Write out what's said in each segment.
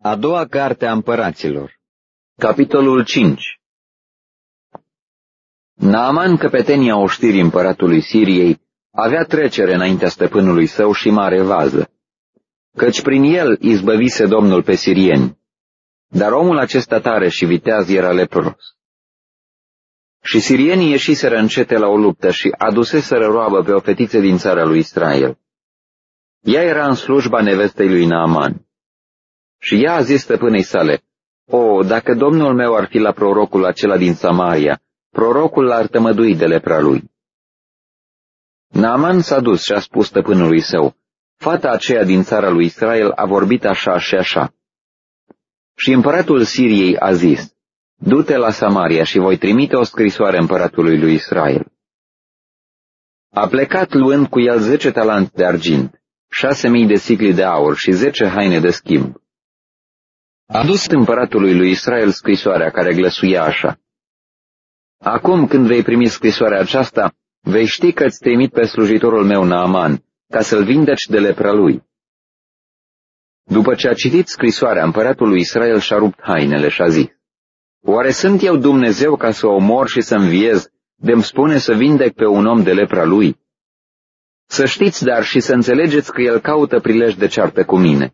A doua carte a împăraților. Capitolul 5. Naaman, căpetenia oștirii împăratului Siriei, avea trecere înaintea stăpânului său și mare vază, căci prin el izbăvise Domnul pe sirieni. Dar omul acesta tare și viteaz era lepros. Și sirienii ieșiseră încete la o luptă și aduseseră roabă pe o fetiță din țara lui Israel. Ea era în slujba nevestei lui Naaman. Și ea a zis stăpânei sale: "O, dacă domnul meu ar fi la prorocul acela din Samaria, prorocul l-ar tămădui de lepra lui." Naaman s-a dus și a spus stăpânului său: "Fata aceea din țara lui Israel a vorbit așa și așa." Și împăratul Siriei a zis: "Du-te la Samaria și voi trimite o scrisoare împăratului lui Israel." A plecat luând cu el 10 talanți de argint, 6.000 de sicli de aur și 10 haine de schimb. A dus împăratului lui Israel scrisoarea care glăsuia așa: "Acum când vei primi scrisoarea aceasta, vei ști că îți trimit pe slujitorul meu Naaman, ca să-l vindeci de lepra lui." După ce a citit scrisoarea, împăratul lui Israel și-a rupt hainele și a zis: "Oare sunt eu Dumnezeu ca să o omor și să înviez, de-mi spune să vindec pe un om de lepra lui? Să știți, dar, și să înțelegeți că el caută prilej de ceartă cu mine."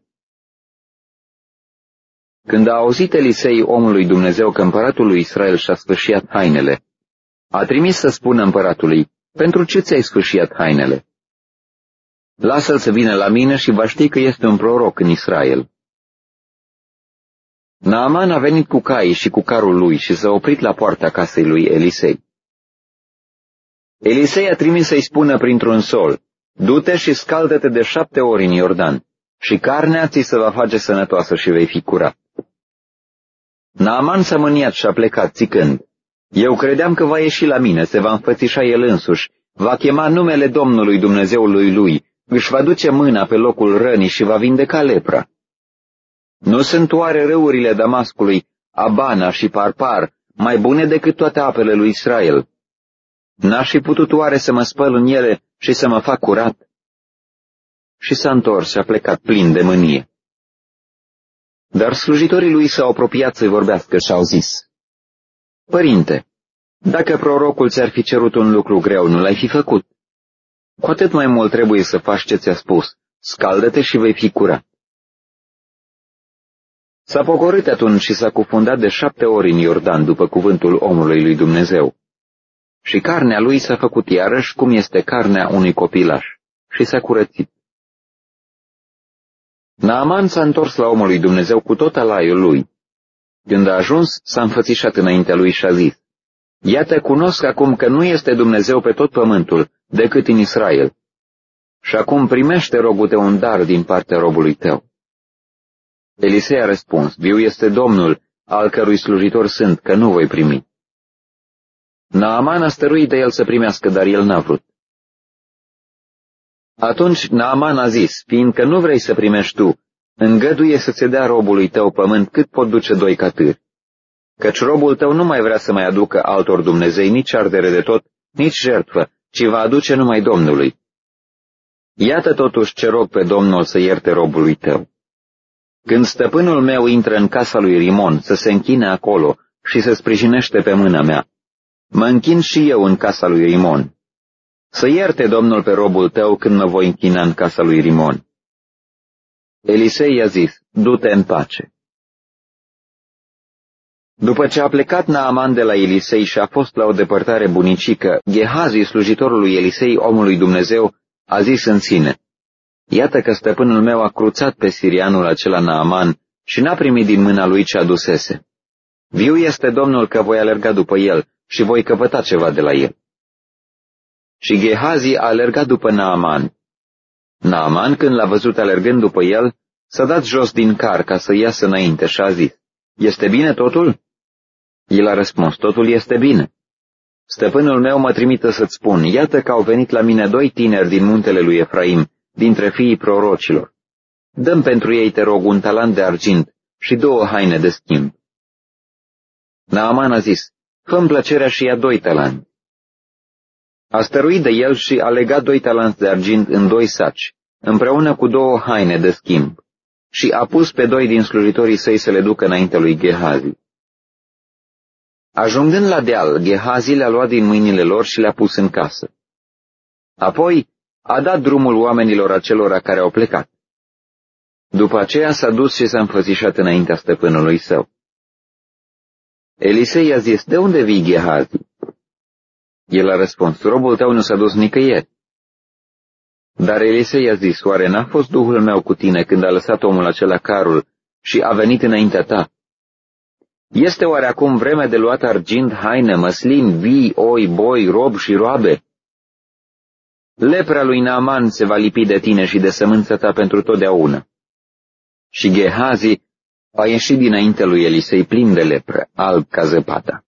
Când a auzit Elisei omului Dumnezeu că împăratul lui Israel și-a sfâșiat hainele, a trimis să spună împăratului: "Pentru ce ți-ai sfâșiat hainele? Lasă-l să vină la mine și va ști că este un proroc în Israel." Naaman a venit cu caii și cu carul lui și s-a oprit la poarta casei lui Elisei. Elisei a trimis să-i spună printr-un sol: "Du-te și scaldă-te de 7 ori în Iordan, și carnea ți se va face sănătoasă și vei fi curat." Naaman s-a mâniat și a plecat țicând: "Eu credeam că va ieși la mine, se va înfățișa el însuși, va chema numele Domnului Dumnezeului lui, își va duce mâna pe locul rănii și va vindeca lepra. Nu sunt oare râurile Damascului, Abana și Parpar, mai bune decât toate apele lui Israel? N-aș fi putut oare să mă spăl în ele și să mă fac curat?" Și s-a întors și a plecat plin de mânie. Dar slujitorii lui s-au apropiat să-i vorbească și au zis: "Părinte, dacă prorocul ți-ar fi cerut un lucru greu, nu l-ai fi făcut. Cu atât mai mult trebuie să faci ce ți-a spus: scaldă-te și vei fi curat." S-a pogorât atunci și s-a cufundat de 7 ori în Iordan după cuvântul omului lui Dumnezeu. Și carnea lui s-a făcut iarăși cum este carnea unui copilaș și s-a curățit. Naaman s-a întors la omul lui Dumnezeu cu tot alaiul lui. Când a ajuns, s-a înfățișat înaintea lui și a zis: "Iată, cunosc acum că nu este Dumnezeu pe tot pământul, decât în Israel. Și acum primește, rogu-te, un dar din partea robului tău." Elisei a răspuns: "Viu este Domnul, al cărui slujitor sunt, că nu voi primi." Naaman a stăruit de el să primească, dar el n-a vrut. Atunci Naaman a zis: "Fiindcă nu vrei să primești tu, îngăduie să-ți dea robului tău pământ cât pot duce 2 catâri. Căci robul tău nu mai vrea să mai aducă altor dumnezei nici ardere de tot, nici jertfă, ci va aduce numai Domnului. Iată totuși ce rog pe Domnul să ierte robului tău. Când stăpânul meu intră în casa lui Rimon să se închine acolo și se sprijinește pe mâna mea, mă închin și eu în casa lui Rimon. Să ierte Domnul pe robul tău când mă voi închina în casa lui Rimon." Elisei i-a zis: "Du-te în pace." După ce a plecat Naaman de la Elisei și a fost la o depărtare bunicică, Gehazi, slujitorul lui Elisei, omul lui Dumnezeu, a zis în sine: "Iată că stăpânul meu a cruțat pe sirianul acela Naaman și n-a primit din mâna lui ce adusese. Viu este Domnul că voi alerga după el și voi căpăta ceva de la el." Și Gehazi a alergat după Naaman. Naaman, când l-a văzut alergând după el, s-a dat jos din car ca să iasă înainte și a zis: "Este bine totul?" El a răspuns: "Totul este bine. Stăpânul meu mă trimite să-ți spun: iată că au venit la mine 2 tineri din muntele lui Efraim, dintre fiii prorocilor. Dăm pentru ei, te rog, 1 talent de argint și 2 haine de schimb." Naaman a zis: "Fă-mi plăcerea și ia 2 talanți." A stăruit de el și a legat 2 talanți de argint în 2 saci, împreună cu 2 haine de schimb, și a pus pe 2 din slujitorii săi să le ducă înainte lui Gehazi. Ajungând la deal, Gehazi le-a luat din mâinile lor și le-a pus în casă. Apoi a dat drumul oamenilor acelora care au plecat. După aceea s-a dus și s-a înfățișat înaintea stăpânului său. Elisei i-a zis, de unde vii, Gehazi? El a răspuns, robul tău nu s-a dus nicăieri. Dar Elisei i-a zis, oare n-a fost Duhul meu cu tine când a lăsat omul acela carul și a venit înaintea ta? Este oare acum vremea de luat argint, haine, măslin, vii, oi, boi, rob și roabe? Lepra lui Naaman se va lipi de tine și de sămânța ta pentru totdeauna. Și Gehazi a ieșit dinainte lui Elisei plin de lepră, alb ca zăpada.